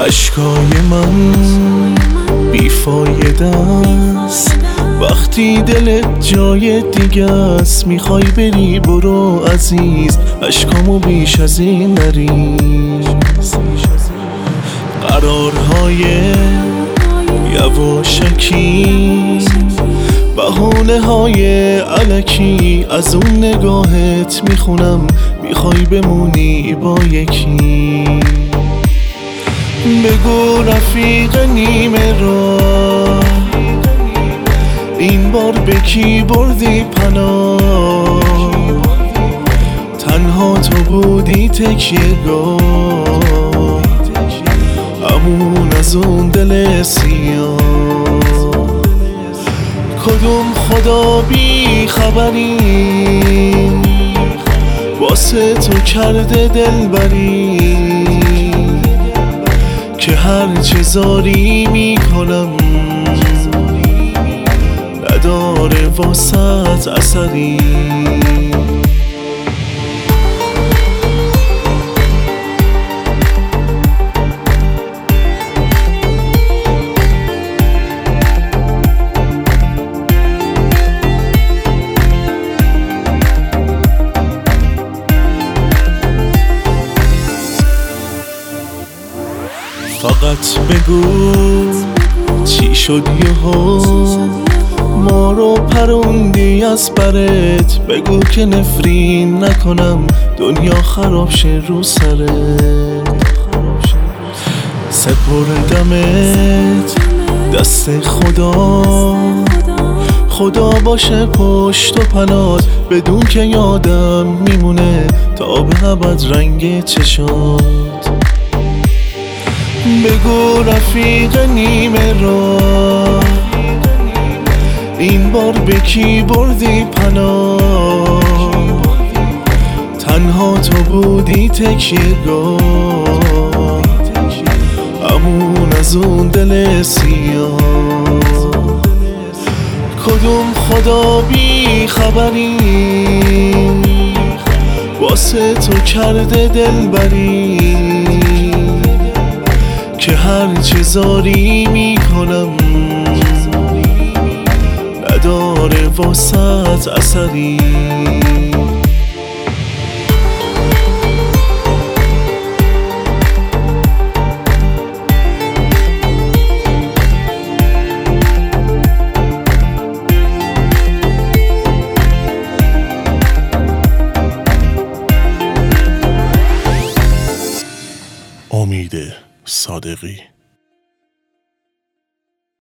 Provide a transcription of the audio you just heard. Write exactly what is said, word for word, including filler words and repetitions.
اشکای من بیفایده است وقتی دلت جای دیگه است. میخوای بری برو عزیز، اشکامو بیش از این نریز. قرارهای یواشکی، بهانه های علکی از اون نگاهت میخونم. میخوای بمونی با یکی، بگو رفیق نیمه راه این بار به کی بردی پناه. تنها تو بودی تکیه‌گاه، امون از اون دل سیاه. کدوم خدا بی خبری واسه تو کرده دلبری که هر چه زاری میکنم نداره واسط اثری. فقط بگو چی شد یهو ما رو پروندی از برت. بگو که نفرین نکنم دنیا خراب شه رو سرت. سپردمت دست خدا، خدا باشه پشت و پنات بدون که یادم میمونه تا به ابد رنگ چشات. بگو رفیق نیمه راه این بار به کی بردی پناه. تنها تو بودی تکیه‌گاه، امون از اون دل سیاه. کدوم خدا بی خبری واسه تو کرده دلبری که هر چه زاری میکنم نداره واسط اثری. امید صادقی.